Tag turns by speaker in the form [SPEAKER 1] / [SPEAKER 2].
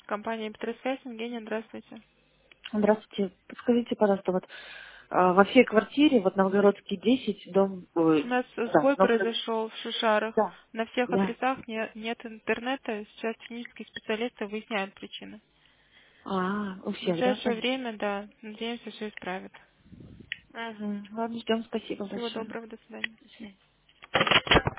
[SPEAKER 1] Компания Петросвязь, Евгения, здравствуйте.
[SPEAKER 2] Здравствуйте. Подскажите, пожалуйста, вот во всей квартире, вот Новгородский 10, дом,
[SPEAKER 1] У
[SPEAKER 2] ой,
[SPEAKER 1] нас
[SPEAKER 2] да,
[SPEAKER 1] сбой
[SPEAKER 2] Новгород,
[SPEAKER 1] произошел в Шишарах.
[SPEAKER 2] да,
[SPEAKER 1] На всех
[SPEAKER 2] да.
[SPEAKER 1] адресах нет интернета. Сейчас технические специалисты выясняют причины.
[SPEAKER 2] У
[SPEAKER 1] В
[SPEAKER 2] всех, да,
[SPEAKER 1] ближайшее
[SPEAKER 2] понятно.
[SPEAKER 1] время, да, надеемся, все исправят.
[SPEAKER 2] Угу. Ладно, ждем, спасибо
[SPEAKER 1] Всего
[SPEAKER 2] большое.
[SPEAKER 1] доброго, до свидания.
[SPEAKER 2] До свидания.